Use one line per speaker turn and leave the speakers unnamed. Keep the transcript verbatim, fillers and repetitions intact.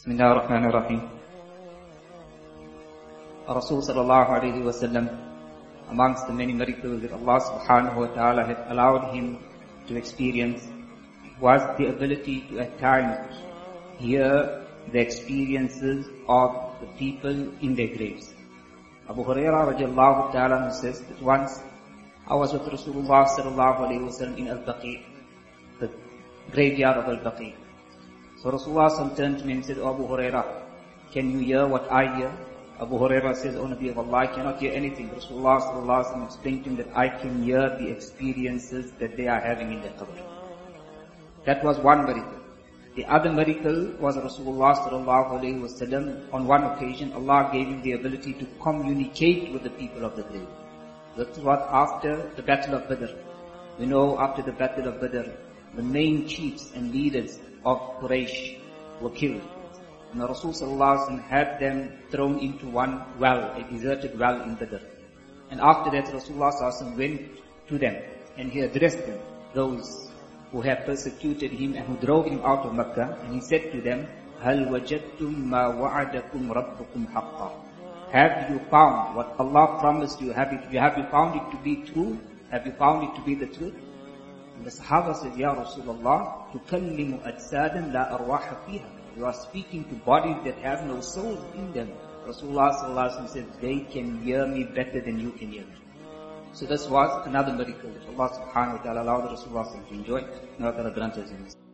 Bismillah ar-Rahman ar-Rahim. Rasul sallallahu alayhi wa sallam, amongst the many miracles that Allah subhanahu wa ta'ala had allowed him to experience, was the ability to at times hear the experiences of the people in their graves. Abu Hurairah radiallahu ta'ala says that once I was with Rasulullah sallallahu alayhi wa sallam in Al-Baqi, the graveyard of Al-Baqi. So Rasulullah turned to me and said, "Oh Abu Hurairah, can you hear what I hear?" Abu Hurairah says, "O Nabi of Allah, I cannot hear anything." Rasulullah sallallahu alayhi wa sallam explained to him that I can hear the experiences that they are having in their qabr. That was one miracle. The other miracle was Rasulullah sallallahu alayhi wa sallam, on one occasion, Allah gave him the ability to communicate with the people of the grave. That was after the Battle of Badr. We know after the Battle of Badr, the main chiefs and leaders of Quraysh were killed. And the Rasul sallallahu alaihi wasallam had them thrown into one well, a deserted well in Badr. And after that, Rasulullah sallallahu alaihi wasallam went to them and he addressed them, those who had persecuted him and who drove him out of Makkah. And he said to them, "Hal wajadtum ma wa'adakum rabbukum haqqa?" Have you found what Allah promised you? Have you, have you found it to be true? Have you found it to be the truth? And the Sahaba said, "Ya Rasulullah, tukallimu ajsadan la arwaha fiha." You are speaking to bodies that have no souls in them. Rasulullah sallallahu alaihi wasallam said, "They can hear me better than you can hear me." So this was another miracle that Allah subhanahu wa ta'ala allowed Rasulullah to enjoy. Now Allah grant us in this.